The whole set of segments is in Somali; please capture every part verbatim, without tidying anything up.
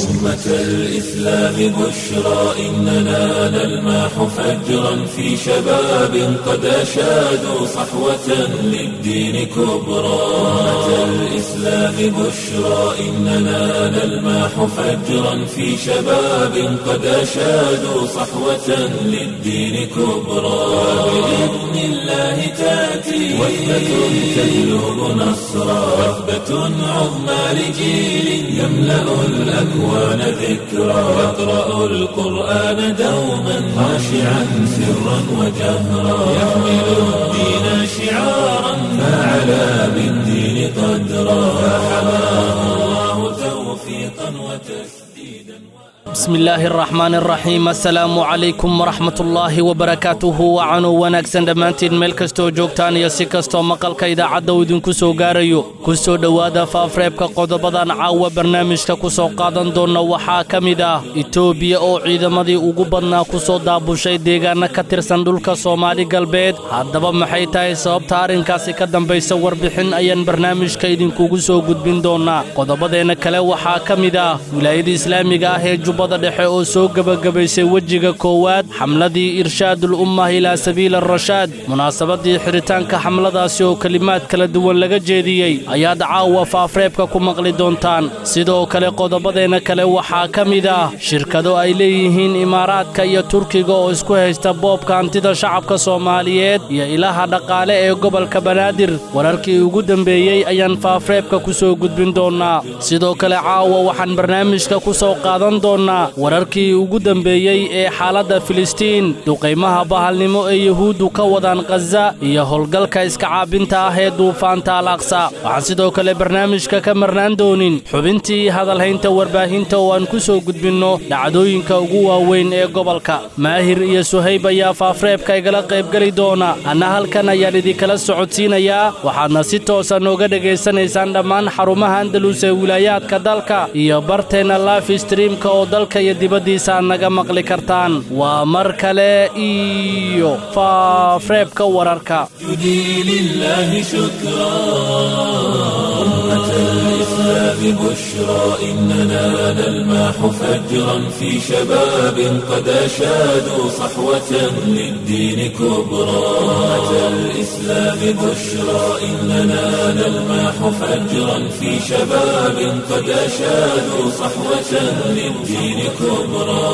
أمة الإسلام بشرى إننا نلمح فجرا في شباب قد أشادوا صحوة للدين كبرى أمة الإسلام بشرى إننا نلمح فجرا في شباب قد أشادوا صحوة للدين كبرى بإذن الله تأتي وثبة تجلب نصرا وثبة عظمى لجيل يملأ الأكوان ذكرا يقرأ القرآن دوما خاشعا سرا وجهرا يحمل الدين شعارا فعلى بالدين قدرا فحماه الله توفيقا وتسديدا. بسم الله الرحمن الرحيم. السلام عليكم ورحمة الله وبركاته. وعنو wanaagsan dhammaantiin meel kastoo joogtaan iyo si kastoo maqalka idaacadda uu idinku soo gaarayo ku soo dhowaada faafreebka qodobadan caawa barnaamijka ku soo qaadan doona waxaa ka mid ah Itoobiya oo ciidamadii ugu badnaa ku soo daabushay deegaana ka tirsan dhulka Soomaali galbeed. Haddaba maxay tahay sababta arrinkaasi ka dambaysa warbixin ayaan barnaamijka idinkugu soo gudbin doonaa. qodobadeena kale waxaa ka mid ah wilaayada islaamiga ah ee Jubbada Dhexe oo soo gabagabaysay wajiga koowaad xamladii irshaadul ummah ilaa sabiil ar-rashaad. munaasabadii xiritaanka xamladaasi oo kalimaad kala duwan laga jeediyay ayaad caawa faafreebka ku maqli doontaan. sidoo kale qodobadeena kale waxaa ka mid ah shirkado ay leeyihiin Imaaraadka iyo Turkiga oo isku haysta boobka hantida shacabka Soomaaliyeed iyo ilaha dhaqaale ee gobolka Banaadir. wararkii ugu dambeeyay ayaan faafreebka ku soo gudbin doonaa. sidoo kale caawa waxaan barnaamijka ku soo qaadan doonaa wararkii ugu dambeeyay ee xaaladda Filistiin, duqeymaha bahalnimo ee Yahuudu ka wadaan Gaza iyo howlgalka iska caabinta ah ee duufaanta Al-Aqsa. waxaan sidoo kale barnaamijka ka marnaan doonin xubintii hadalhaynta warbaahinta oo aan ku soo gudbinno dhacdooyinka ugu waaweyn ee gobolka. Maahir iyo Suhayb ayaa faafreebka igala qaybgali doona. anna halkan ayaan idinkala socodsiinayaa. waxaadna si toosan nooga dhegaysanaysaan dhammaan xarumaha Andalus ee wilaayaadka dalka iyo barteena live streamka oo dalka iyo dibaddiisa naga maqli kartaan. waa mar kale iyo faafreebka wararka. لله شكرا أمة الإسلام بشرى إننا نلمح فجرا في شباب قد أشادوا صحوة للدين كبرى أمة الإسلام بشرى إننا نلمح فجرا في شباب قد أشادوا صحوة للدين كبرى.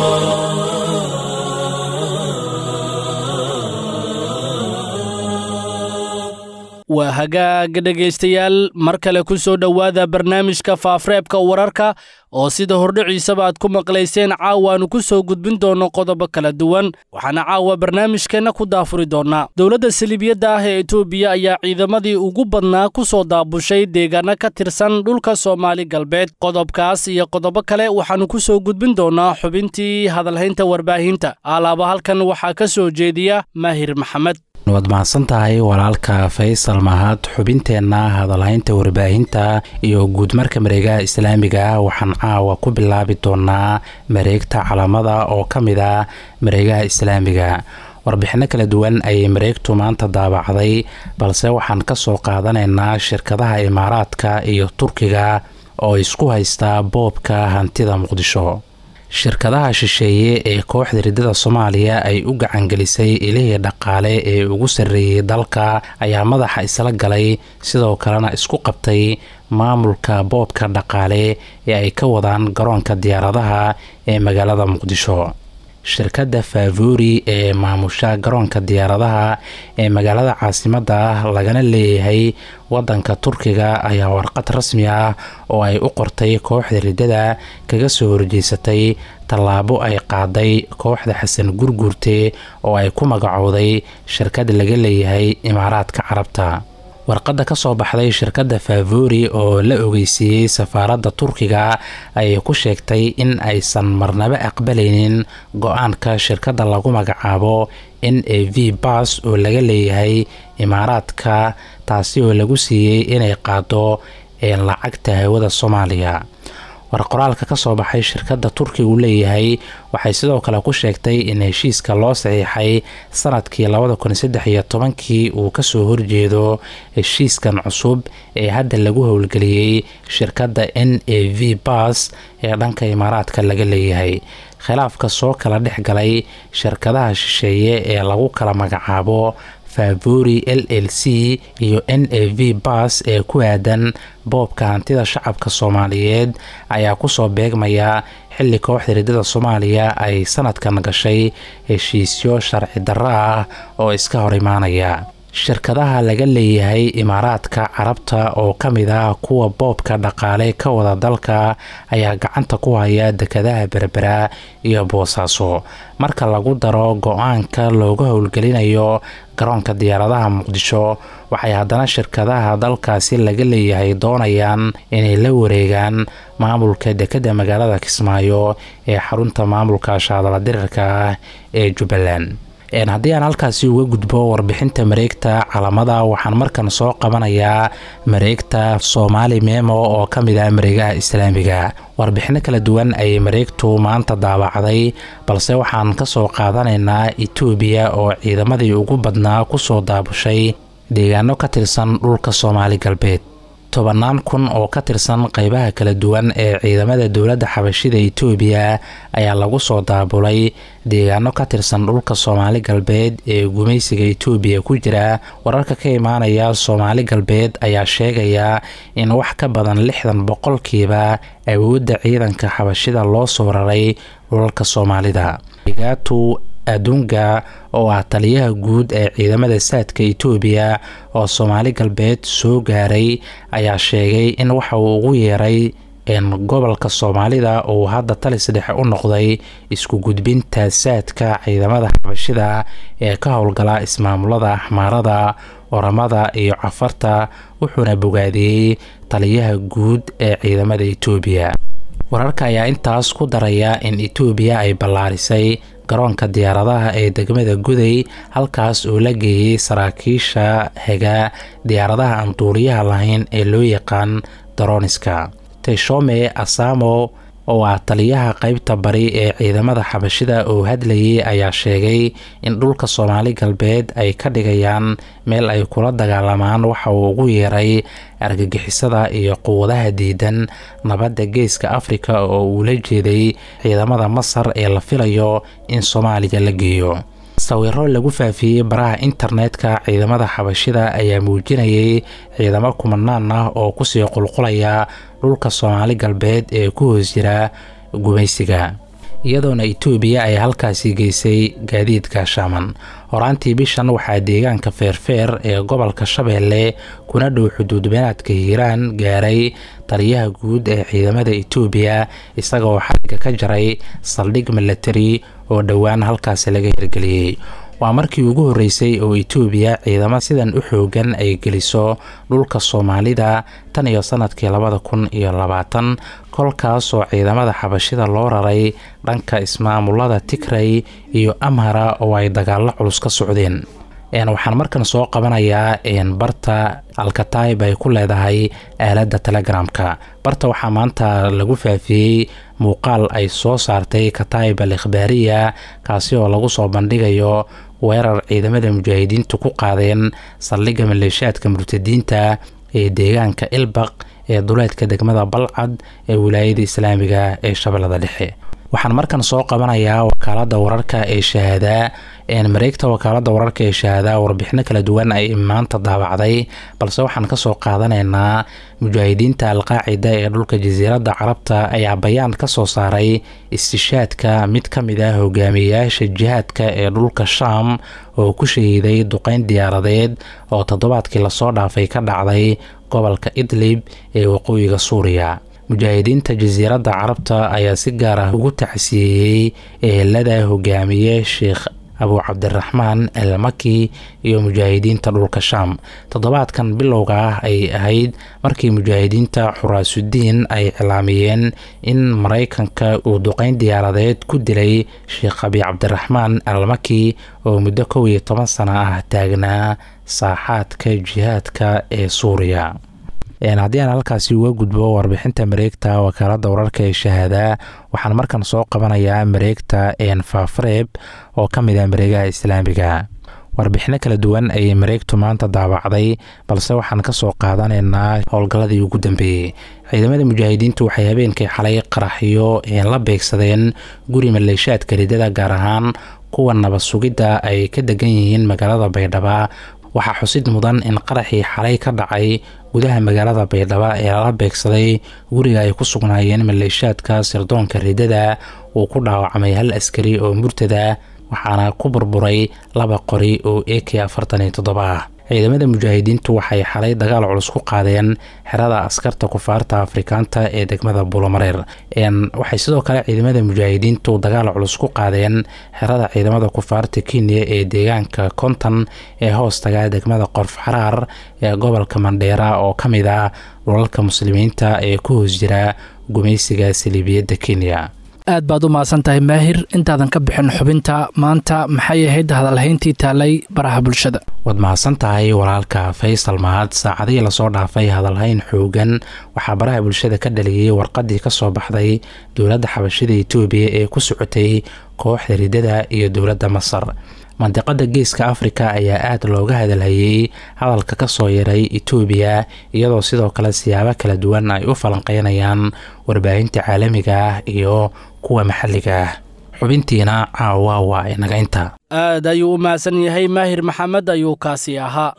waa hagaag dhegaystayaal mar kale ku soo dhowaada barnaamijka faafreebka wararka oo sida hordhiciisaba aad ku maqlayseen caawa aanu ku soo gudbin doono qodobo kala duwan. waxaana caawa barnaamijkeenna ku daafuri doonaa dowladda saliibiyadda ah ee Itoobiya ayaa ciidamadii ugu badnaa ku soo daabushay deegaana ka tirsan dhulka Soomaali galbeed. qodobkaas iyo qodobo kale waxaanu ku soo gudbin doonaa xubintii hadalhaynta warbaahinta. alaaba halkan waxaa ka soo jeediya Maahir Maxamed. waad mahadsan tahay walaalka Faysal Mahad. xubinteenna hadalhaynta warbaahinta iyo guud marka mareegaha islaamiga waxaan caawa ku bilaabi doonaa mareegta calamada oo ka mid ah mareegaha islaamiga. warbixino kala duwan ayay mareegtu maanta daabacday, balse waxaan ka soo qaadanaynaa shirkadaha Imaaraadka iyo Turkiga oo isku haysta boobka hantida Muqdisho. shirkadaha shisheeye ee kooxda ridada Soomaaliya ay u gacangelisay ilihii dhaqaale ee ugu sarreeyay dalka ayaa madaxa isla galay, sidoo kalena isku qabtay maamulka boobka dhaqaale ee ay ka wadaan garoonka diyaaradaha ee magaalada Muqdisho. shirkadda Favori ee maamusha garoonka diyaaradaha ee magaalada caasimadda ah lagana leeyahay wadanka Turkiga ayaa warqad rasmi ah oo ay u qortay kooxda ridada kaga soo horjeesatay tallaabo ay qaaday kooxda Xasan Gurgurte oo ay ku magacowday shirkad laga leeyahay Imaaraadka Carabta. warqadda ka soo baxday shirkadda Favori oo la ogeysiiyey safaaradda Turkiga ayay ku sheegtay in aysan marnaba aqbalaynin go'aanka shirkadda lagu magacaabo N A V Bus oo laga leeyahay Imaaraadka, taasi oo lagu siiyey inay qaado ee lacagta hawada Soomaaliya. war qoraalka ka soo baxay shirkadda turkiga uu leeyahay waxay sidoo kale ku sheegtay in heshiiska loo saxiixay sanadkii labada kun saddex iyo tobankii uu kasoo horjeedo heshiiskan cusub ee hadda lagu howlgeliyey shirkadda n a v bas ee dhanka imaaraadka laga leeyahay. khilaafka soo kala dhex galay shirkadaha shisheeye ee lagu kala magacaabo Favori L L C iyo N A V bas ee ku aadan boobka hantida shacabka Soomaaliyeed ayaa kusoo beegmaya xilli kooxda ridada Soomaaliya ay sanadkan gashay heshiisyo sharci darro ah oo iska hor imaanaya. shirkadaha laga leeyahay imaaraadka carabta oo ka mid ah kuwa boobka dhaqaale ka wada dalka ayaa gacanta ku haya dekedaha Berbera iyo Boosaaso. marka lagu daro go-aanka looga howlgelinayo garoonka diyaaradaha Muqdisho waxay haddana shirkadaha dalkaasi laga leeyahay doonayaan inay la wareegaan maamulka dekeda magaalada Kismaayo ee xarunta maamulka shaadala dirirka ah ee Jubbaland. een haddii aan halkaasi uga gudbo warbixinta mareegta calamada waxaan markan soo qabanayaa mareegta Soomaali Memo oo ka mid ah mareegaha islaamiga. warbixino kala duwan ay mareegtu maanta daabacday balse waxaan ka soo qaadanaynaa Itoobiya oo ciidamadii ugu badnaa ku soo daabushay deegaano ka tirsan dhulka Soomaali galbeed. tobanaan kun oo ka tirsan qaybaha kala duwan ee ciidamada dowladda xabashida Itoobiya ayaa lagu soo daabulay deegaano ka tirsan dhulka Soomaali galbeed ee gumaysiga Itoobiya ku jira. wararka ka imaanaya Soomaali galbeed ayaa sheegaya in wax ka badan lixdan boqolkiiba awoodda ciidanka xabashida loo soo raray dhulalka Soomaalida. Igaatu Adunga oo ah taliyaha guud ee ciidamada saadka Itoobiya oo Soomaali galbeed soo gaaray ayaa sheegay in waxa uu ugu yeeray in gobolka Soomaalida oo hadda talis dhexe u noqday isku gudbinta saadka ciidamada xabashida ee ka howlgala ismaamulada Axmaarada, Oramada iyo Cafarta, wuxuuna bogaadiyey taliyaha guud ee ciidamada Itoobiya. wararka ayaa intaas ku daraya in Itoobiya ay ballaarisay garoonka diyaaradaha ee degmada Guday halkaas oo la geeyay saraakiisha hega diyaaradaha aan duuliyaha lahayn ee loo yaqaan droniska. Teshome Asamo oo ah taliyaha qaybta bari ee ciidamada xabashida oo hadlayay ayaa sheegay in dhulka Soomaali galbeed ay ka dhigayaan meel ay kula dagaalamaan waxa uu ugu yeeray argagixisada iyo quwadaha diidan nabadda geeska Afrika oo uu la jeeday ciidamada Masar ee la filayo in Soomaaliya la geeyo. sawirro lagu faafiyey baraha internetka ciidamada xabashida ayaa muujinayay ciidamo kumanaan ah oo ku sii qulqulaya dhulka Soomaali galbeed ee ku hoos jira gumaysiga, iyadoona Itoobiya ay halkaasi geysay gaadiid gaashaaman. horaantii bishan waxaa deegaanka Feerfeer ee gobolka Shabeelle kuna dhow xuduud beenaadka Hiiraan gaaray taliyaha guud ee ciidamada Itoobiya isagoo xariga ka jaray saldhig military oo dhowaan halkaas laga hirgeliyay. waa markii ugu horeysay oo Itoobiya ciidamo sidan u xoogan ay geliso dhulka Soomaalida tan iyo sanadkii labada kun iyo labaatan, kolkaas oo ciidamada xabashida loo raray dhanka ismaamulada Tigray iyo Amhara oo ay dagaalo culus ka socdeen. een waxaan markan soo qabanayaa in barta Alkataib ay ku leedahay aaladda Telegramka. barta waxaa maanta lagu faafiyey muuqaal ay soo saartay Kataib al-Ikhbaariya kaasi oo lagu soo bandhigayo weerar ciidamada mujaahidiintu ku qaadeen saldhigga maleeshiyaadka murtadiinta ee deegaanka Ilbaq ee duleedka degmada Balcad ee wilaayada Islaamiga ee Shabeellada Dhexe. waxaan markan soo qabanayaa wakaalada wararka ee Shahaada. een mareegta wakaalada wararka ee Shahaada warbixino kala duwan ay maanta daabacday balse waxaan ka soo qaadanaynaa mujaahidiinta al-Qaacida ee dhulka jasiiradda Carabta ayaa bayaan ka soo saaray istishaadka mid ka mid ah hogaamiyayaasha jihaadka ee dhulka Shaam oo ku shahiiday duqeyn diyaaradeed oo toddobaadkii lasoo dhaafay ka dhacday gobolka Idlib ee waqooyiga Suuriya. mujaahidiinta jasiiradda Carabta ayaa si gaar ah ugu tacsiyeeyay ehelada hogaamiye Sheekh Abu Cabdiraxmaan al-Maki iyo mujaahidiinta dhulka Shaam. toddobaadkan bilowga ah ay ahayd markii mujaahidiinta Xuraasudiin ay cilaamiyeen in Mareykanka uu duqeyn diyaaradeed ku dilay Sheekh Abu Cabdiraxmaan al-Maki oo muddo kow iyo toban sano ah taagnaa saaxaadka jihaadka ee Suuriya. haddii aan halkaasi uga gudbo warbixinta mareegta wakaalada wararka ee shahaada waxaan markan soo qabanayaa mareegta faafareeb oo ka mid ah mareegaha islaamiga. warbixino kala duwan ayay mareegtu maanta daabacday balse waxaan ka soo qaadanaynaa howlgalladii ugu dambeeyey. ciidamada mujaahidiintu waxay habeenkii xalay qaraxyo la beegsadeen guri maleeshaadka ridada gaar ahaan kuwa nabad sugidda ay ka degan yihiin magaalada Baydhabo. waxaa xusid mudan in qaraxii xalay ka dhacay gudaha magaalada Baydhabo ee la beegsaday guriga ay ku sugnaayeen maleeshaadka sirdoonka ridada uu ku dhaawacmay hal askari oo murtada waxaana ku burburay laba qori oo A K afartan iyo toddoba ah. ciidamada mujaahidiintu waxay xalay dagaal culus ku qaadeen xerada askarta kufaarta Afrikaanta ee degmada Buulamareer. een waxay sidoo kale ciidamada mujaahidiintu dagaal culus ku qaadeen xerada ciidamada kufaarta Kenya ee deegaanka Konton ee hoostaga degmada Qorf Xaraar ee gobolka Mandheera oo kamid ah dhulalka muslimiinta ee ku hoos jira gumaysiga Saliibiyadda Kenya. aad baad u mahadsantahay Maahir. intaadan ka bixin xubinta maanta maxay ahayd hadalhayntii taalay baraha bulshada? waad mahadsantahay walaalka Faysal Mahad. saacadihii lasoo dhaafay hadalhayn xoogan waxaa baraha bulshada ka dhaliyay warqadii ka soo baxday dowladda xabashida Itoobiya ee ku socotay kooxda ridada iyo dowladda Masar. mandiqada geeska Afrika ayaa aad looga hadalhayay hadalka ka soo yaray Itoobiya iyadoo sidoo kale siyaabo kala duwan ay u falanqeynayaan warbaahinta caalamiga ah iyo kuwa maxalliga ah. xubintiina caawa waa inaga inta. aad ayuu u mahadsan yahay Maahir Maxamed ayuu kaasi ahaa.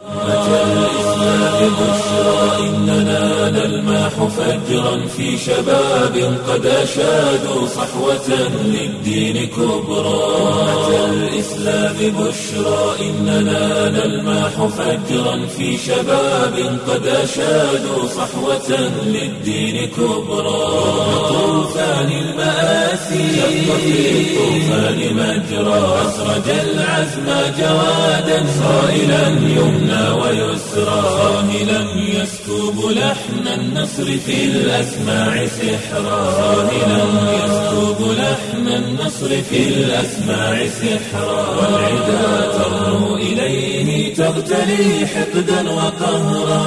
إننا نلمح فجرا في شباب قد أشادوا صحوة للدين كبرى. أتى الإسلام بشرى إننا نلمح فجرا في شباب قد أشادوا صحوة للدين كبرى. طوفان المآسي شق في الطوفان مجرى أسرج العزم جوادا صائلا يمنى ويسرى صاهلا يسكب لحن النصر في الأسماع سحرا صاهلا يسكب لحن النصر في الأسماع سحرا والعدا ترنو إليه تغتلي حقدا وقهرا.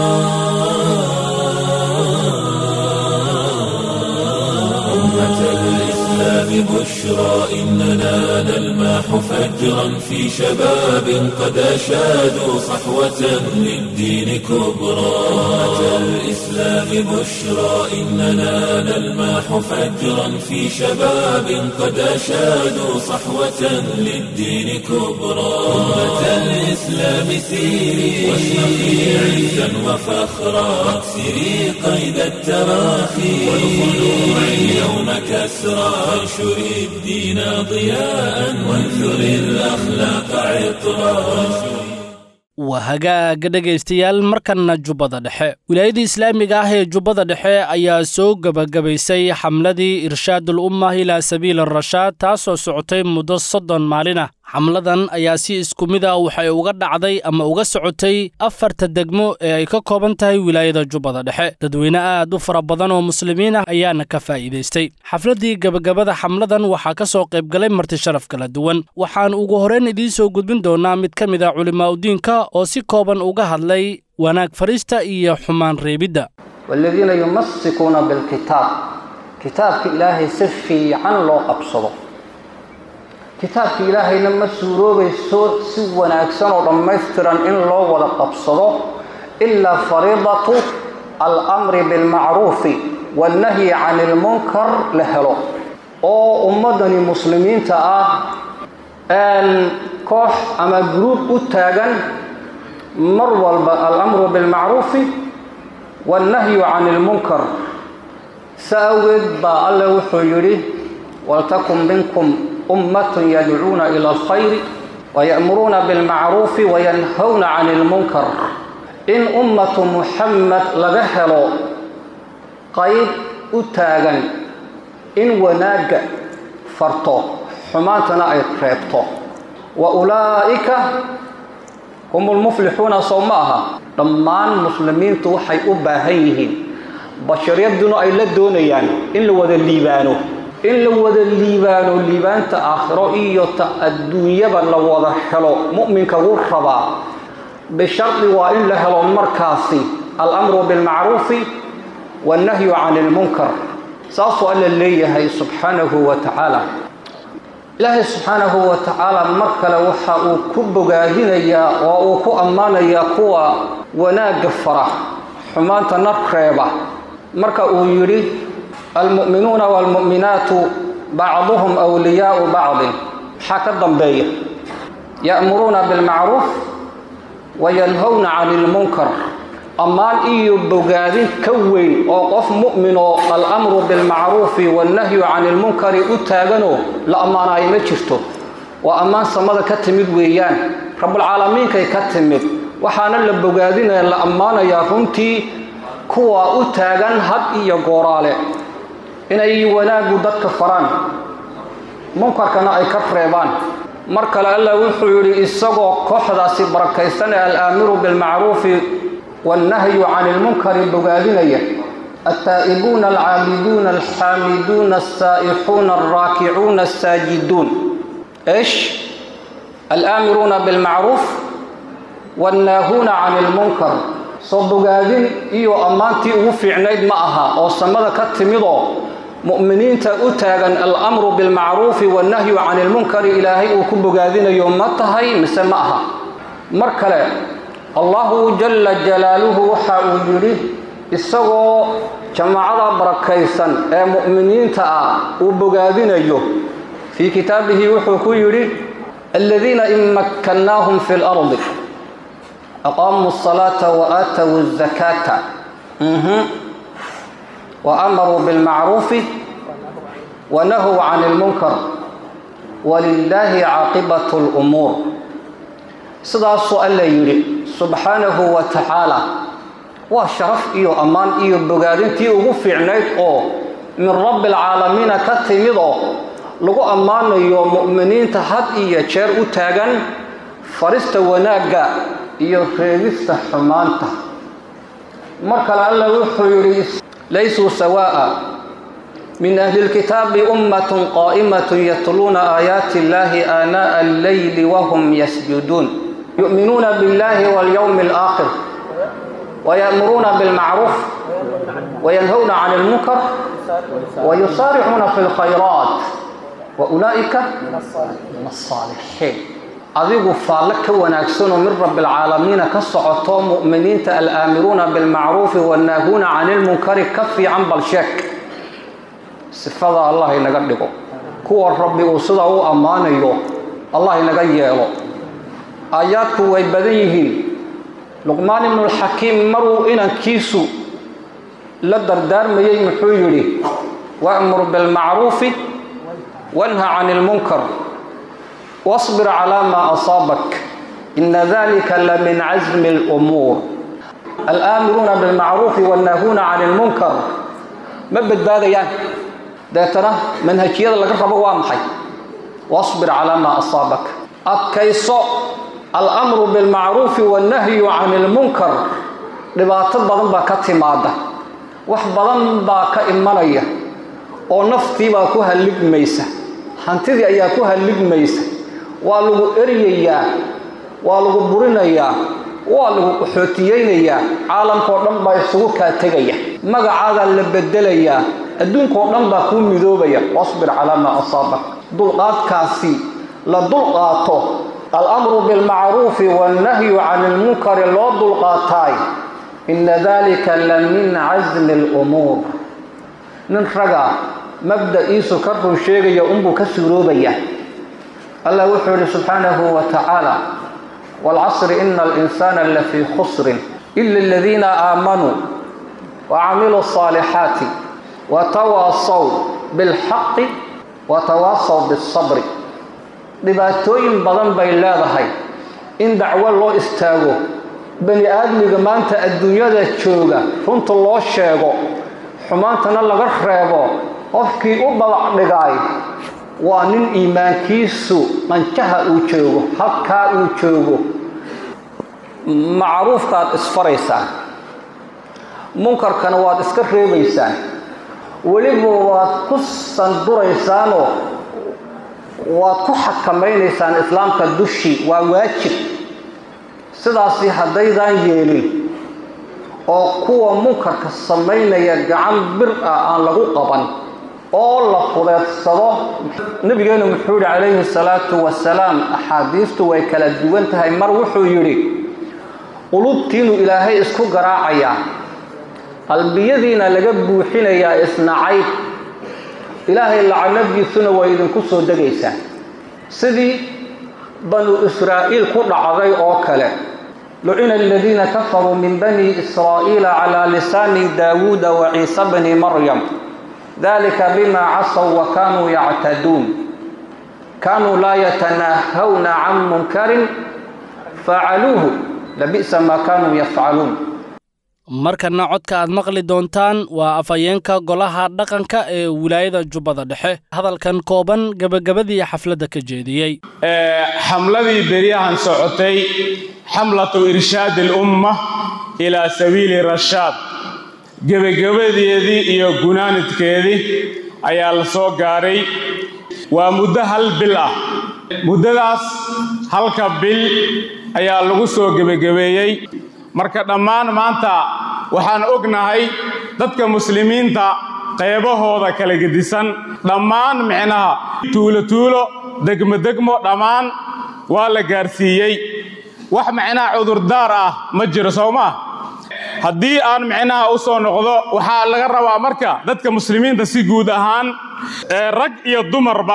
أمة الإسلام بشرى إننا نلمح فجرا في شباب قد أشادوا صحوة للدين كبرى. أمة الإسلام بشرى إننا نلمح فجرا في شباب قد أشادوا صحوة للدين كبرى. أمة الإسلام سيري واشرقي عزا وفخرا واكسري قيد التراخي والخلوع اليوم كسرى وانشري الدين ضياء وانثري الأخلاق عطرا. waa hagaaga dhegaystayaal markana jubbada dhexe. wilaayada islaamiga ah ee jubbada dhexe ayaa soo gabagabaysay xamladii irshaadul umma ilaa sabiil ar-rashaad taasoo socotay muddo soddon maalin ah. xamladan ayaa si isku mid ah waxay uga dhacday ama uga socotay afarta degmo ee ay ka kooban tahay wilaayada jubbada dhexe. dadweyne aad u fara badan oo muslimiin ah ayaana ka faa'iidaystay. xafladii gabagabada xamladan waxaa ka soo qayb galay marti sharaf kala duwan. waxaan ugu horreyn idiin soo gudbin doonaa mid ka mid ah culimaadudiinka oo si kooban uga hadlay wanaag farista iyo xumaan reebidda. walladina yumassikuuna bilkitaab kitaabka ilaahay si fiican loo qabsado. kitaabka ilaahayna ma suuroobayso si wanaagsan oo dhammaystiran in loo wada qabsado ilaa fariidatu al-amri bilmacruufi wannahyi cani lmunkar la helo oo ummadani muslimiinta ah koox ama gruub u taagan mar walba al-amru bilmacruufi wannahyu cani lmunkar. saa awgeed baa alle wuxuu yidhi waltakun minkum أمة يدعون إلى الخير ويأمرون بالمعروف وينهون عن المنكر. إن أمة محمد لغهلو قيد أتاغن إن وناق فرطو حماتنا أي قريبتو وأولئك هم المفلحون صوماها. ضمان مسلمين توحي أباهيهم بشر يبدون أي لدونيان إن لوذا الليبانو in la wada liibaano liibaanta aakhiro iyo ta adduunyaba la wada helo mu'minka wuu rabaa bishardi waa in la helo markaasi الأمر بالمعروف والنهي عن المنكر سأصو ألا اللي سبحانه وتعالى إلهي سبحانه وتعالى مركل وحا كب قادنيا وكو أمانيا كوا وناق فرح حمانة نركيبة مركل يري المؤمنون والمؤمنات بعضهم أولياء بعض حكى الضنبية يأمرون بالمعروف وينهون عن المنكر أمان إيو بقادين كوين وقف مؤمن الأمر بالمعروف والنهي عن المنكر أتاغنو لأمان أي مجرتو وأمان سمد كتمد ويان رب العالمين كي كتمد وحانا لبقادين لأمان يهونتي كوا أتاغن هد إيو قورالي إن أي وناقو دك فران منكر كان أي كفريبان مركل ألا وحيري إساقو كوحدا سبركيستان الآمر بالمعروف والنهي عن المنكر بقادنية التائبون العابدون الحامدون السائحون الراكعون الساجدون إيش؟ الآمرون بالمعروف والناهون عن المنكر صبقادين إيو أمانتي وفي عنيد معها أو سمد كتمضو مؤمنين تأتاغن الأمر بالمعروف والنهي عن المنكر إلهي وكبقادين يومتهي مسمعها مركلة الله جل جلاله وحاوجره إساقو جماعة بركيسا أي مؤمنين تأ وبقادين يوم في كتابه وحكو يري الذين إن مكناهم في الأرض أقاموا الصلاة وآتوا الزكاة مه. وأمروا بالمعروف ونهوا عن المنكر ولله عاقبة الأمور سيدا السؤال يري سبحانه وتعالى وشرف إيو أمان إيو بقادين تي وغفي عنيد أو من رب العالمين كتمضو لغو أمان إيو مؤمنين تحد إيو شير أتاغن فرست وناقا إيو خيرست حمانتا مركل الله وحيري ليسوا سواء من أهل الكتاب أمة قائمة يتلون آيات الله آناء الليل وهم يسجدون يؤمنون بالله واليوم الآخر ويأمرون بالمعروف وينهون عن المنكر ويصارعون في الخيرات وأولئك من الصالحين أذيقوا فالك ونأكسون من رب العالمين كالصعطاء مؤمنين الآمرون بالمعروف والناهون عن المنكر كفي عن بالشك صفة الله ينقدقوا كو الرب وصده أمانيه الله ينقيه آياتك ويبديهن لقمان بن الحكيم مروا إنا كيسو لدردار ميي محيري وأمر بالمعروف وانهى عن المنكر واصبر على ما أصابك إن ذلك لمن عزم الأمور الآمرون بالمعروف والناهون عن المنكر ما بدأ يعني ده ترى منهجية لك ربوا وامحي واصبر على ما أصابك أكيسو الأمر بالمعروف والنهي عن المنكر لبعض بدن باكتي مادة wax badan baa ka imanaya oo naftii baa ku haligmaysa hantidii ayaa ku haligmaysa waa lagu eriyayaa waa lagu burinayaa waa lagu xootiyeynayaa caalamka oo dhan baa isugu ka tagaya magacaaga la bedelayaa adduunka oo dhan baa ku midoobaya wasbir ala ma asabak dulqaadkaasi la dulqaato الأمر بالمعروف والنهي عن المنكر لا دلقاتاي إن ذلك لمن عزم الأمور ننفرق مبدأ إيسو كرب الشيء يأمب كسروبية الله وحده سبحانه وتعالى والعصر إن الإنسان لفي خسر إلا الذين آمنوا وعملوا الصالحات وتواصوا بالحق وتواصوا بالصبر dhibaatooyin badan bay leedahay in dacwo loo istaago bani aadmiga maanta adduunyada jooga runta loo sheego xumaantana laga reebo qofkii u babac dhigay waa nin iimaankiisu manjaha uu joogo halka uu joogo macruufkaad isfaraysaa munkarkana waad iska reebaysaan weliba waad ku sanduraysaanoo waad ku xakamaynaysaan islaamka dushi waa waajib sidaasi haddaydan yeelin oo kuwa munkarka samaynaya gacan bir ah aan lagu qaban oo la fudeedsado nabigeena muxuu calayhi salaatu wasalaam axaadiistu way kala duwan tahay mar wuxuu yiri qulubtiinu ilaahay isku garaacaya qalbiyadiina laga buuxinaya isnacayb ilaahay lacnadiisuna way idinku soo degaysaa sidii banu israa'iil ku dhacday oo kale لعن الذين كفروا من بني إسرائيل على لسان داود وعيسى بن مريم ذلك بما عصوا وكانوا يعتدون كانوا لا يتناهون عن منكر فعلوه لبئس ما كانوا يفعلون markana codka aad maqli doontaan waa afayeenka golaha dhaqanka ee wilaayada Jubbada Dhexe hadalkan kooban gabagabadii xafladda ka jeediyay ee xamladii beriyahan socotay xamlatu irshaad al-umma ila sabiil rashaad gabagabadeedii iyo gunaanadkeedii ayaa la soo gaaray waa muddo hal bil ah muddadaas halka bil ayaa lagu soo gabagabeeyay marka dhammaan maanta waxaan ognahay dadka muslimiinta qaybahooda kala gedisan dhammaan micnaha tuulo tuulo degmo degmo dhammaan waa la gaarsiiyay wax micnaha cudurdaar ah ma jiro Soomaa haddii aan micnaha u soo noqdo waxa laga rabaa marka dadka muslimiinta si guud ahaan rag iyo dumarba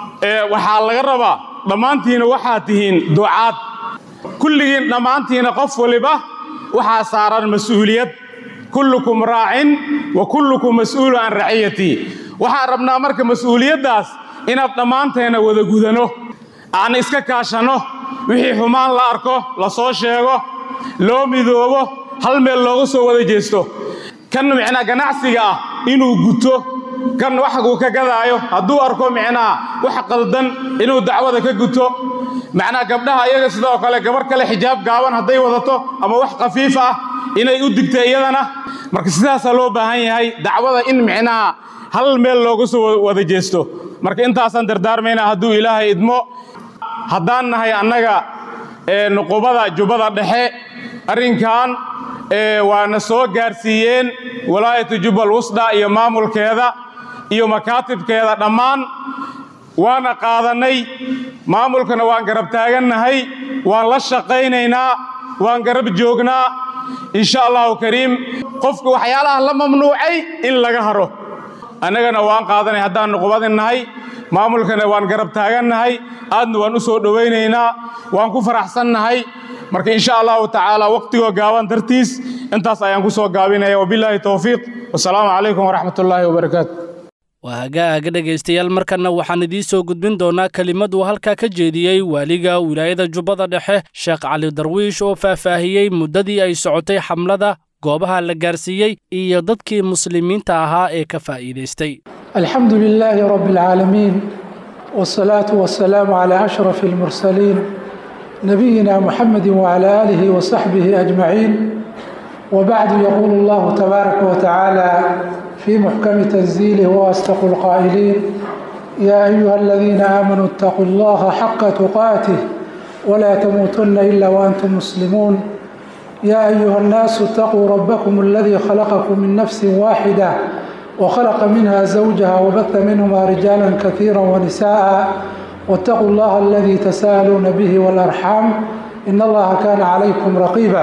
waxa laga rabaa dhamaantiina waxa tihiin ducaad kulligiin dhamaantiina qof waliba waxa saaran mas'uuliyad kullukum raa'in wa kullukum mas'uul an ra'iyati waxa rabnaa marka mas'uuliyadaas inaad dhamaanteena wada gudano aan iska kaashano wixii xumaan la arko la soo sheego loo midoobo hal meel looga soo wada jeesto kan micna ganacsiga ah inuu guto kan wax uu ka gadaayo hadduu arko micna wax qaldan inuu dacwada ka guto macna gabdhaha iyaga sidoo kale gabar kale xijaab gaaban haday wadato ama wax qafiif ah inay u digtay iyadana marka sidaas loo baahan yahay dacwada in micna hal meel looga soo wada jeesto marka intaasan dardaarmayna hadduu ilaahay idmo haddaan nahay annaga ee nuqubada Jubbada Dhexe arrinkan ee waana soo gaarsiiyeen walaayatu Jubbal Wusda iyo maamulkeeda iyo makaatibkeeda dhammaan waana qaadanay maamulkana waan garab taaganahay waan la shaqaynaynaa waan garab joognaa insha Allah kariim qofku waxyaalaha la mamnuucay in laga haro anagana waan qaadanay haddaan nuqubadinahay maamulkana waan garab taaganahay aadna waan u soo dhaweynaynaa waan ku faraxsannahay marka insha Allah ta'ala waqtiga gaaban dartiis intaas ayaan ku soo gaabinaya wabillahi tawfiiq wassalaamu alaykum wa rahmatullahi wa barakaatuh waagaaga dhageystayaal markana waxaan idin soo gudbin doonaa kelimad uu halka ka jeediyay waaliga wilaayada Jubbada Dhexe Sheekh Cali Darwiish oo faahfaahiyay muddadii ay socotay xamlada goobaha la gaarsiiyay iyo dadkii muslimiinta ahaa ee ka faa'iideystay alxamdulillaahi rabbil caalamiin wasalaatu wasalaamu calaa ashrafil mursaliin nabiyina muxammadin wacalaa aalihi wa saxbihi ajmaciin وبعد يقول الله تبارك وتعالى في محكم تنزيله وأصدق القائلين يا أيها الذين آمنوا اتقوا الله حق تقاته ولا تموتن إلا وأنتم مسلمون يا أيها الناس اتقوا ربكم الذي خلقكم من نفس واحدة وخلق منها زوجها وبث منهما رجالا كثيرا ونساء واتقوا الله الذي تساءلون به والأرحام إن الله كان عليكم رقيبا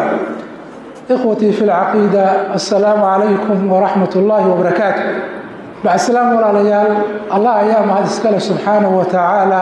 إخوتي في العقيدة السلام عليكم ورحمة الله وبركاته بعد السلام والعليال الله أيام هذا السكالة سبحانه وتعالى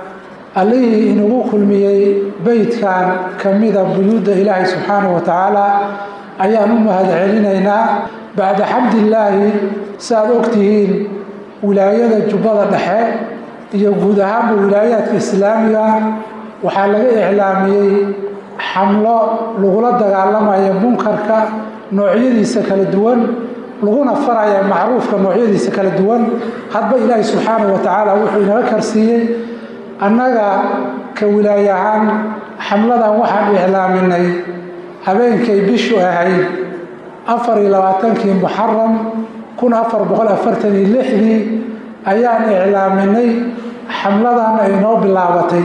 عليه إنه كل مي بيت كان كميدا بيود إلهي سبحانه وتعالى أيام هذا علينا بعد حمد الله ساد أكتهين ولايات الجبادة دحى يوجودها بولايات إسلامية وحالة إعلامية حملة لغلا دغالمايا منكرka noocyadiisa kala duwan laguna faraya macruufka noocyadiisa kala duwan hadba ilaahay subhanahu wa ta'ala wuxuu inaga karsiiyay annaga ka wilaayahan xamladan waxaan iclaaminay habeenkay bishu ahayd afar iyo labaatankii muharram kun afar boqol afartan iyo lix ayaan iclaaminay xamladan ay noo bilaabatay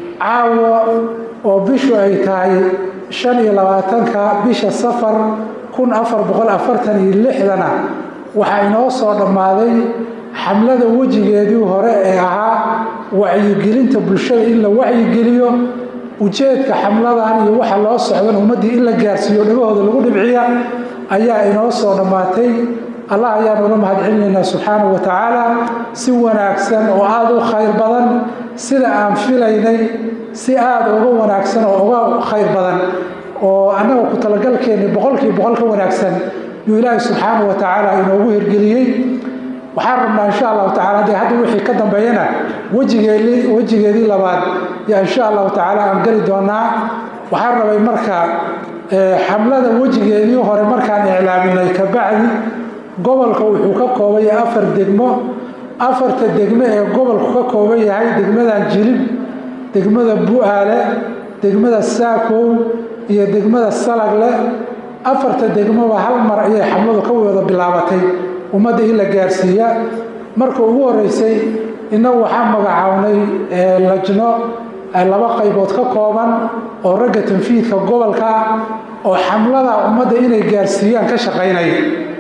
caawa oo bishu ay tahay shan iyo labaatanka bisha safar kun afar boqol afartan iyo lixdana waxaa inoo soo dhammaaday xamlada wejigeedii hore ee ahaa wacyigelinta bulshada in la wacyigeliyo ujeedka xamladan iyo waxa loo socdan ummaddii in la gaarsiiyo dhagahooda lagu dhibciya ayaa inoo soo dhammaatay allah ayaan ula mahadcelinaynaa subxaanahu wa tacaala si wanaagsan oo aada u khayr badan sida aan filaynay si aada uga wanaagsan oo uga khayr badan oo annaga ku talagalkeenni boqolkii boqol ka wanaagsan yuu ilaahay subxaanahu wa tacaala inoogu hirgeliyey waxaan rabnaa insha allahu tacala dee hadda wixii ka dambeeyana wejigeedii wejigeedii labaad yaa insha allahu tacaala aan geli doonaa waxaan rabay marka xamlada wejigeedii hore markaan iclaaminay kabacdi gobolka wuxuu ka kooban yahay afar degmo afarta degmo ee gobolku ka kooban yahay degmadan jilib degmada bu'aale degmada saakow iyo degmada salagle afarta degmoba hal mar ayay xamladu ka wada bilaabatay ummadda in la gaarsiiya marka ugu horeysay innagu waxaan magacawnay lajno laba qaybood ka kooban oo ragga tanfiidka gobolka oo xamlada ummadda inay gaarsiiyaan ka shaqaynaya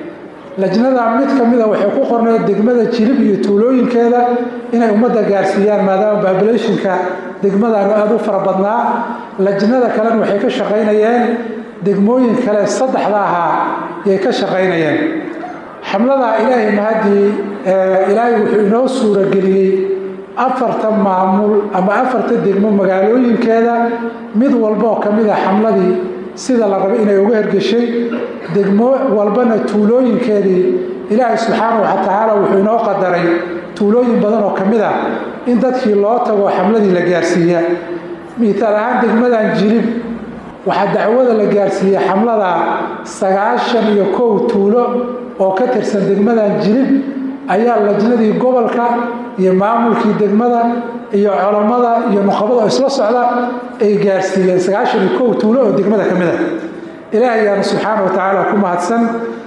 lajnada mid ka mid a waxay ku qornay degmada jilib iyo tuulooyinkeeda inay ummadda gaarsiiyaan maadaama populationka degmadanu aada u fara badnaa lajnada kalena waxay ka shaqaynayeen degmooyin kale saddexda ahaa yay ka shaqaynayeen xamlada ilaahay mahadii ilaahay wuxuu inoo suurageliyey afarta maamul ama afarta degmo magaalooyinkeeda mid walboo ka mid a xamladii sida la rabay inay uga hergeshay degmo walbana tuulooyinkeedii ilaahay subxaanahu wa tacaala wuxuu inoo qadaray tuulooyin badan oo ka mid ah in dadkii loo tago xamladii la gaarsiiya miitaal ahaan degmadan jilib waxaa dacwada la gaarsiiyey xamlada sagaashan iyo kow tuulo oo ka tirsan degmadan jilib ayaa lajnadii gobolka iyo maamulkii degmada iyo culammada iyo nuqabada oo isla socda ay gaarsiiyeen sagaashan iyo kow tuulo oo degmada ka mid ah ilaahay ayaana subxaana wa tacaala ku mahadsan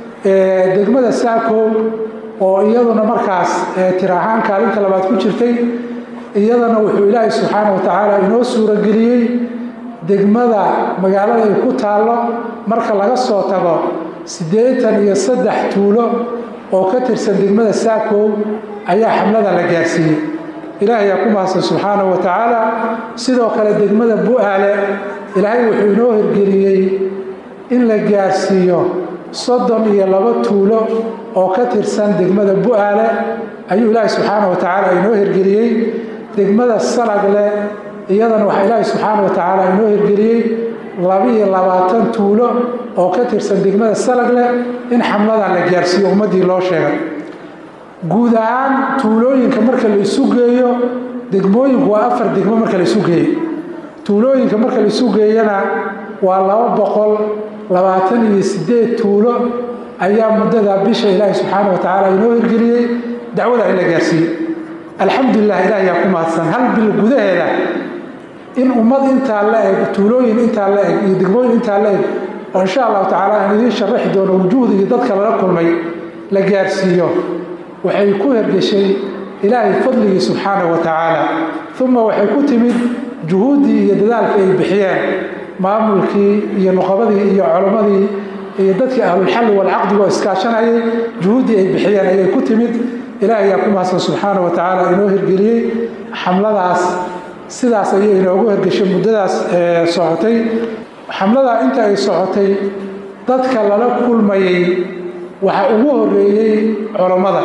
degmada saakow oo iyaduna markaas tir ahaan kaalinta labaad ku jirtay iyadana wuxuu ilaahay subxaana wa tacaala inoo suurageliyey degmada magaalada ay ku taallo marka laga soo tago siddeetan iyo saddex tuulo oo ka tirsan degmada saakow ayaa xamlada la gaarsiiyey ilaahay ayaa ku mahadsan subxaanahu wa tacaala sidoo kale degmada bu'aale ilaahay wuxuu inoo hirgeliyey in la gaarsiiyo soddon iyo laba tuulo oo ka tirsan degmada bu'aale ayuu ilaahay subxaanahu wa tacaala inoo hirgeliyey degmada salagle iyadana waxaa ilaahay subxaana wa tacaala inoo hirgeliyey laba-iyo labaatan tuulo oo ka tirsan degmada salagle in xamladan la gaarsiiyo ummaddii loo sheegay guud ahaan tuulooyinka marka la isu geeyo degmooyinku waa afar degmo marka la isu geeyo tuulooyinka marka la isu geeyana waa laba boqol labaatan iyo siddeed tuulo ayaa muddada bisha ilaahay subxaana wa tacaala inoo hirgeliyey dacwada in la gaarsiiyo alxamdulilah ilaah ayaa ku mahadsan hal bil gudaheeda in ummad intaa la eg tuulooyin intaa la eg iyo degmooyin intaa la eg oo insha allahu tacaala aan idiin sharaxi doono wujuuhda iyo dadka lala kulmay la gaarsiiyo waxay ku hergeshay ilaahay fadligii subxaanahu wa tacaala uma waxay ku timid juhuuddii iyo dadaalkii ay bixiyeen maamulkii iyo nuqabadii iyo culammadii iyo dadkii ahlulxalli walcaqdigo iskaashanayay juhuuddii ay bixiyeen ayay ku timid ilaahay ayaa ku mahadsan subxaanahu wa tacaala inoo hirgeliyey xamladaas sidaas ayay inoogu hergeshay muddadaas socotay xamladaa inta ay socotay dadka lala kulmayey waxaa ugu horreeyey culammada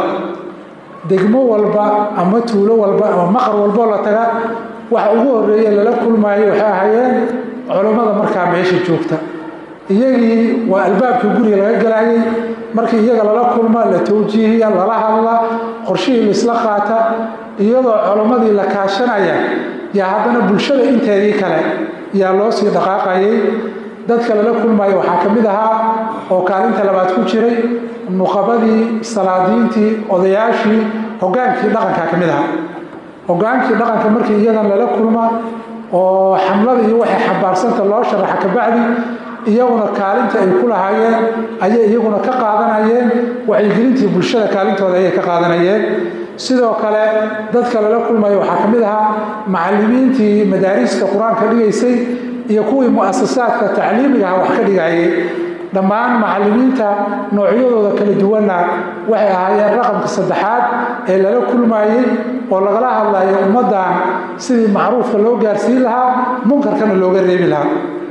degmo walba ama tuulo walba ama maqar walboo la taga waxa ugu horreeye lala kulmaayey waxay ahaayeen culammada markaa meesha joogta iyagii waa albaabkii guriga laga galaayey markii iyaga lala kulma la tawjiihiya lala hadla qorshihii laisla qaata iyadoo culammadii la kaashanaya yaa haddana bulshada inteedii kale yaa loo sii dhaqaaqayay dadka lala kulmaya waxaa ka mid ahaa oo kaalinta labaad ku jiray nuqabadii salaadiintii odayaashii hogaankii dhaqankaa ka mid ahaa hogaankii dhaqanka markii iyadan lala kulma oo xamlada iyo waxay xambaarsanta loo sharaxa kabacdi iyaguna kaalinta ay ku lahaayeen ayay iyaguna ka qaadanayeen wacyigelintii bulshada kaalintooda ayay ka qaadanayeen sidoo kale dadka lala kulmaya waxaa ka mid ahaa macallimiintii madaariista qur-aanka dhigaysay iyo kuwii mu'asasaadka tacliimigaha wax ka dhigayay dhammaan macallimiinta noocyadooda kala duwanna waxay ahaayeen raqamka saddexaad ee lala kulmayey oo lagala hadlayo ummaddan sidii macruufka loo gaarsiin lahaa munkarkana looga reebi lahaa.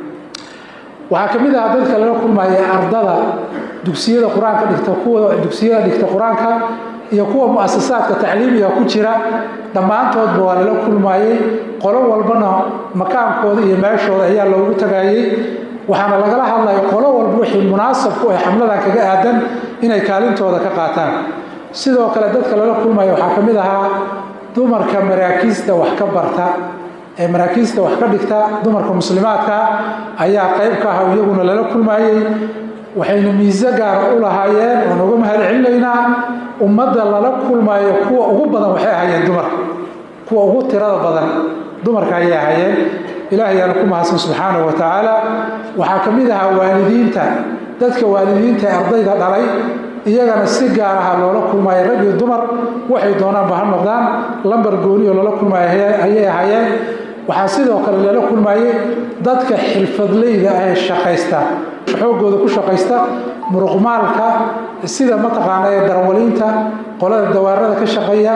waxaa ka mid ah dadka lala kulmaya ardada dugsiyada qur-aanka dhigta kuwa dugsiyada dhigta qur-aanka iyo kuwa mu'asasaadka tacliimiga ku jira dhammaantoodba waa lala kulmayey qolo walbana makaankooda iyo meeshooda ayaa loogu tagayey waxaana lagala hadlaya qolo walba wixii munaasabku ay xamladan kaga aadan inay kaalintooda ka qaataan. sidoo kale dadka lala kulmaya waxaa ka mid ahaa dumarka maraakiista wax ka barta ee maraakiista wax ka dhigta dumarka muslimaadka ayaa qayb ka ah iyaguna lala kulmayey waxayna miise gaar u lahaayeen oo uga mahad celinaynaa ummadda lala kulmayo kuwa ugu badan waxay ahaayeen dumarka kuwa ugu tirada badan dumarka ayay ahaayeen. ilaahay ayaa ku mahadsan subxaanahu wa tacaala. waxaa ka mid ahaa waalidiinta dadka waalidiinta ee ardayda dhalay iyagana si gaar ah loola kulmayo rag iyo dumar waxay doonaanba ha noqdaan lambar gooni oo loola kulmayo ayay ahaayeen. waxaa sidoo kale lala kulmayey dadka xirfadleyda ah ee shaqaysta xoogooda ku shaqaysta muruqmaalka sida mataqaana ee darawaliinta qolada dawaarada ka shaqeeya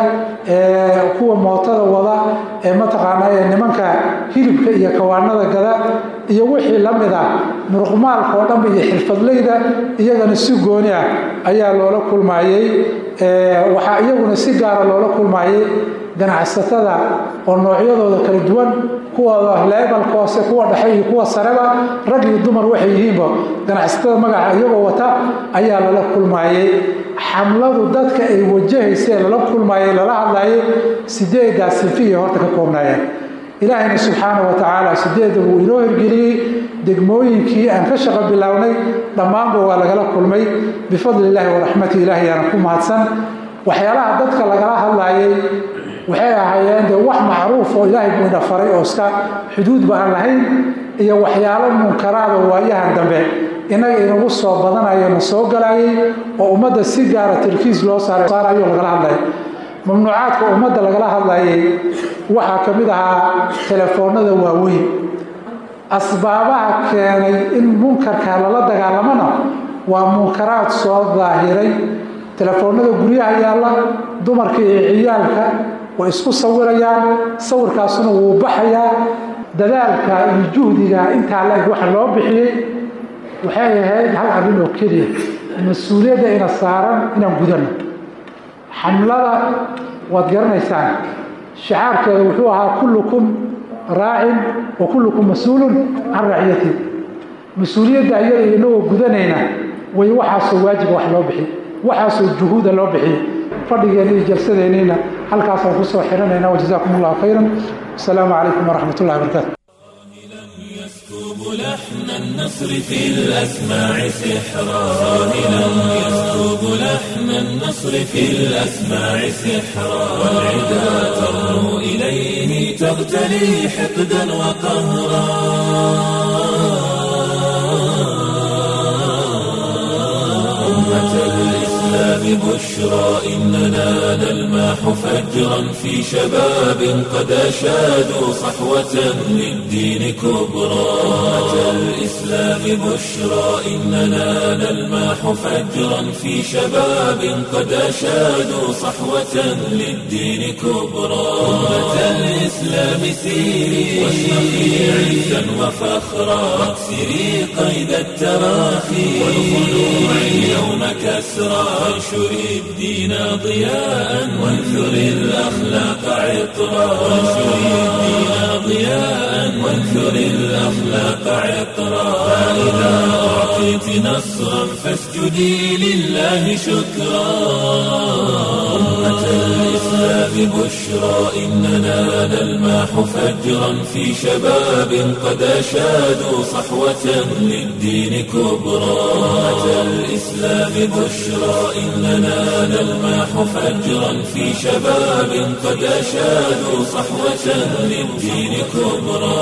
ee kuwa mootada wada ee mataqaana ee nimanka hilibka iyo kawaanada gada iyo wixii la mid ah muruqmaalka oo dhan iyo xirfadleyda iyagana si gooni ah ayaa loola kulmayey. waxaa iyaguna si gaara loola kulmayey ganacsatada oo noocyadooda kala duwan kuwooda leebalka hoose kuwa dhexe iyo kuwa sareba rag iyo dumar waxay yihiinba ganacsatada magaca iyagoo wata ayaa lala kulmayey. xamladu dadka ay wajahaysee lala kulmayey lala hadlayay sideedaa sinfiya horta ka koobnaayeen. ilaahayna subxaana wa tacaala sideeda wuu inoo hirgeliyey degmooyinkii aan ka shaqo bilownay dhammaanba waa lagala kulmay bifadli illaahi waraxmati ilaahi yaana ku mahadsan. waxyaalaha dadka lagala hadlayay waxay ahaayeen dee wax macruuf oo ilaahay buu ina faray oo iska xuduudba aan lahayn iyo waxyaalo munkaraada waayahan dambe innaga inagu soo badanayo na soo galayay oo ummadda si gaara tarkiis loo saarayo lagala hadlayo. mamnuucaadka ummadda lagala hadlayay waxaa ka mid ahaa telefoonada waaweyn. asbaabaha keenay in munkarka lala dagaalamana waa munkaraad soo daahiray. telefoonada guryaha yaalla dumarka iyo ciyaalka way isku sawirayaan sawirkaasuna wuu baxayaa. dadaalka iyo juhdiga intaa la eg waxa loo bixiyey waxay ahayd hal arrin oo keliya mas-uuliyadda ina saaran inaan gudano. xamlada waad garanaysaan shicaarkeeda wuxuu ahaa kullukum raacin wa kullukum mas-uulun can raciyati. mas-uuliyadda iyada inagoo gudanayna way waxaasoo waajiba wax loo bixiy waxaasoo juhuuda loo bixiyey. fadhigeena iyo jalsadeenniina halkaasaan ku soo xiranayna wajazaakum allahu khayran. asalaamu calaykum waraxmat ullahi wabarakaatu. لحن النصر في الأسماع سحرا صاهلا يسكب لحن النصر في الأسماع سحرا والعدا ترنو إليه تغتلي حقدا وقهرا. أمة الإسلام بشرى إننا نلمح فجرا في شباب قد أشادوا صحوة للدين كبرى. أمة الإسلام بشرى إننا نلمح فجرا في شباب قد أشادوا صحوة للدين كبرى. أمة الإسلام سيري واشرقي عزا وفخرا واكسري قيد التراخي والخلوع اليوم كسرى وانشري الدين ضياء وانثري الأخلاق عطرا وانشري الدين ضياء وانثري الأخلاق عطرا. فإذا أعطيت نصرا فاسجدي لله شكرا. أمة الإسلام بشرى إننا نلمح فجرا في شباب قد أشادوا صحوة للدين كبرى. أمة الإسلام بشرى إننا نلمح فجرا في شباب قد أشادوا صحوة للدين كبرى.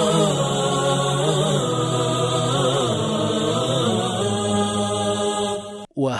waa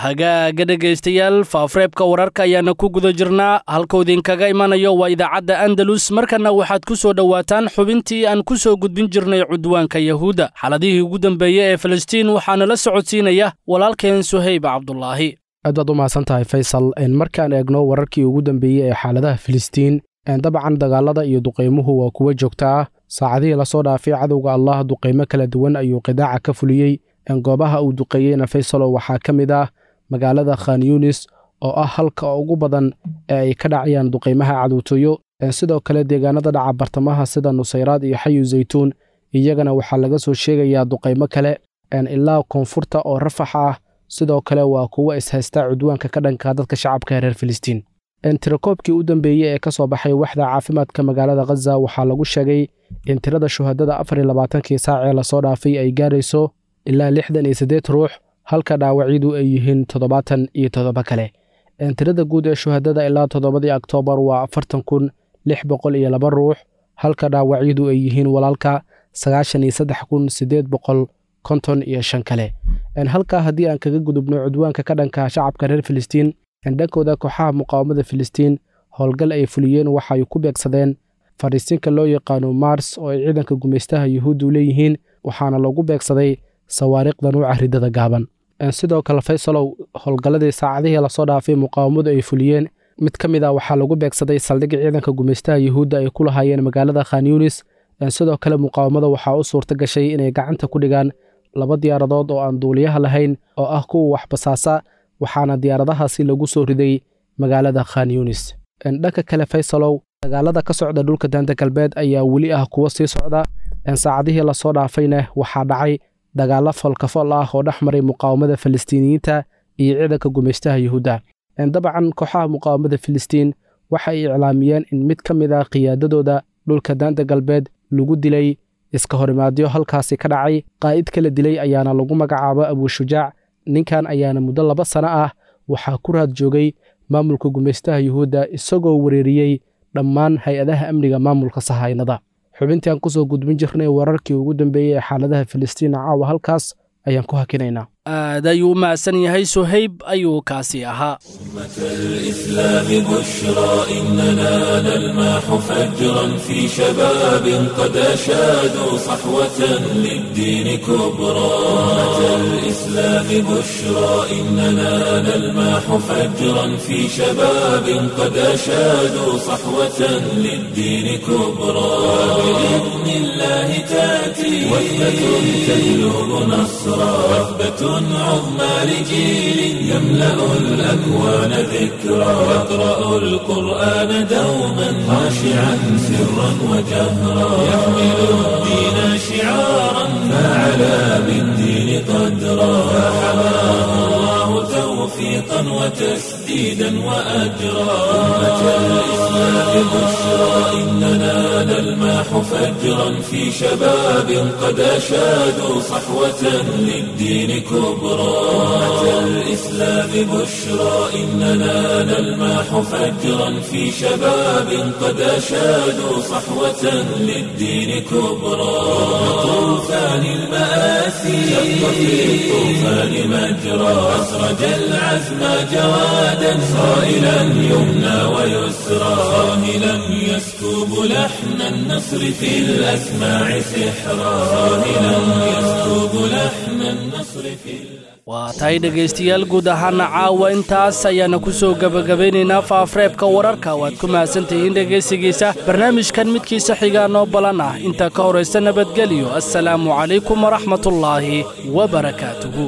hagaaga dhegaystayaal faafreebka wararka ayaana ku guda jirnaa halkuu idinkaga imanayo waa idaacadda andalus markana waxaad ku soo dhowaataan xubintii aan ku soo gudbin jirnay cudwaanka yahuudda xaladihii ugu dambeeyey ee falastiin waxaana la socodsiinaya walaalkeen suhayb cabdulaahi aad baad u mahadsan tahay faysal markaan eegno wararkii ugu dambeeyey ee xaaladaha filistiin dabcan dagaalada iyo duqaymuhu waa kuwa joogta ah saacadihii lasoo dhaafay cadowga allah duqaymo kala duwan ayuu qidaaca ka fuliyey goobaha uu duqeeyeyna faysalo waxaa ka mid ah magaalada khan yunis oo ah halka ugu badan ee ay ka dhacayaan duqaymaha cadowtooyo sidoo kale deegaanada dhaca bartamaha sida nusayraad iyo xayu zaytuun iyagana waxaa laga soo sheegayaa duqaymo kale ilaa koonfurta oo rafax ah sidoo kale waa kuwa ishaysta cudwaanka ka dhanka dadka shacabka reer filistiin tirakoobkii u dambeeyey ee ka soo baxay waxda caafimaadka magaalada khaza waxaa lagu sheegay in tirada shuhadada afar iyo labaatankii saac ee lasoo dhaafay ay gaarayso ilaa lixdan iyo siddeed ruux halka dhaawacyadu ay yihiin toddobaatan iyo toddoba kale tirada guud ee shuhadada ilaa toddobadii oktoobar waa afartan kun lix boqol iyo laba ruux halka dhaawacyadu ay yihiin walaalka sagaashan iyo saddex kun siddeed boqol konton iyo shan kale halkaa haddii aan kaga gudubno cudwaanka ka dhanka shacabka reer filistiin dhankooda kooxaha muqaawamada filistiin howlgal ay fuliyeen waxa ay ku beegsadeen fariisiinka loo yaqaano mars oo ay ciidanka gumaystaha yuhuuddu leeyihiin waxaana lagu beegsaday sawaariikhda nuuca ridada gaaban sidoo kale faysalow howlgalladii saacadihii lasoo dhaafay muqaawamadu ay fuliyeen mid ka mid ah waxaa lagu beegsaday saldhigga ciidanka gumaystaha yuhuudda ay ku lahaayeen magaalada khan yunis sidoo kale muqaawamada waxaa u suurta gashay inay gacanta ku dhigaan laba diyaaradood oo aan duuliyaha lahayn oo ah kuwa wax basaasa waxaana diyaaradahaasi lagu soo riday magaalada khan yunis dhanka kale faysalow dagaalada ka socda dhulka daanta galbeed ayaa weli ah kuwa sii socda saacadihii lasoo dhaafayna waxaa dhacay dagaalo folkafol ah oo dhex maray muqaawamada falastiiniyiinta iyo ciidanka gumaystaha yuhuudda dabcan kooxaha muqaawamada filistiin waxa ay iclaamiyeen in mid ka mid ah qiyaadadooda dhulka daanta galbeed lagu dilay iska horimaadyo halkaasi ka dhacay qaa'id kala dilay ayaana lagu magacaabo abuushujaac ninkan ayaana muddo laba sano ah waxaa ku raad joogay maamulka gumaystaha yuhuudda isagoo wereeriyey dhammaan hay-adaha amniga maamulka sahaynada xubintii aan kusoo gudbin jirnay wararkii ugu dambeeyey ee xaaladaha filistiin caawa halkaas ayaan ku hakinaynaa aad ayuu u mahadsan yahay suhayb ayuu kaasi ahaa أمة الإسلام بشرى إننا نلمح فجرا في شباب قد أشادوا صحوة للدين كبرى أمة الإسلام بشرى إننا نلمح فجرا في شباب قد أشادوا صحوة للدين كبرى بإذن الله تأتي وثبة تجلب نصرا وثبة عظمى لجيل يملأ الأكوان ذكرى يقرأ القرآن دوما خاشعا سرا وجهرا يحمل الدين شعارا فعلى بالدين قدرا فحماه الله توفيقا وتسديدا وأجرا أمة الإسلام بشرى إننا نلمح فجرا في شباب قد أشادوا صحوة للدين كبرى أمة الإسلام بشرى إننا نلمح فجرا في شباب قد أشادوا صحوة للدين كبرى طوفان المآسي شق في الطوفان مجرى أسرج العزم جوادا صائلا يمنى ويسرى صاهلا يسكب لحن النصر في الأسماع سحرا صاهلا يسكب لحن النصر في waa tahay dhegaystayaal guud ahaana caawa intaas ayaana ku soo gabagabeynaynaa faafreebka wararka waad ku mahadsantihiin dhegaysigiisa barnaamijkan midkiisa xigaa noo balan ah inta ka horaysa nabadgelyo assalaamu calaykum waraxmatullaahi wabarakaatuhu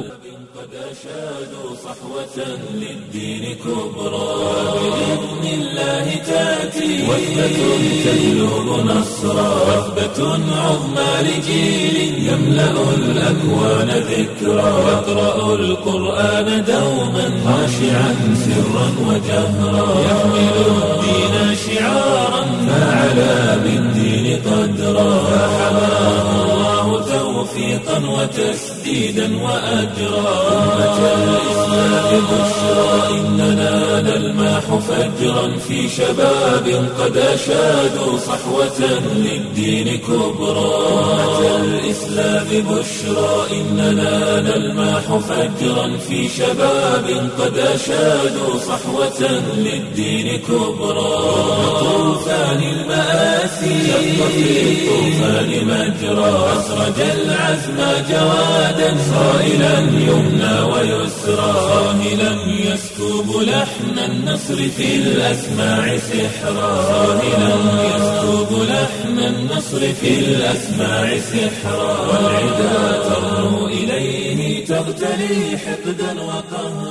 للدين كبرى بإذن الله تأتي وثبة تجلب نصرا وثبة عظمى لجيل يملأ الأكوان ذكرا يقرأ القرآن دوما خاشعا سرا وجهرا يحمل الدين شعارا فعلى بالدين قدرا فحماه الله توفيقا وتسديدا وأجرا أمة الإسلام بشرى إننا نلمح فجرا في شباب قد أشادوا صحوة للدين كبرى أمة الإسلام بشرى إننا نلمح فجرا في شباب قد أشادوا صحوة للدين كبرى طوفان المآسي شق في الطوفان مجرى أسرج العزم جوادا صائلا يمنى ويسرى صاهلا يسكب لحن النصر في الأسماع سحرا صاهلا يسكب لحن النصر في الأسماع سحرا والعدا ترنو إليه تغتلي حقدا وقهرا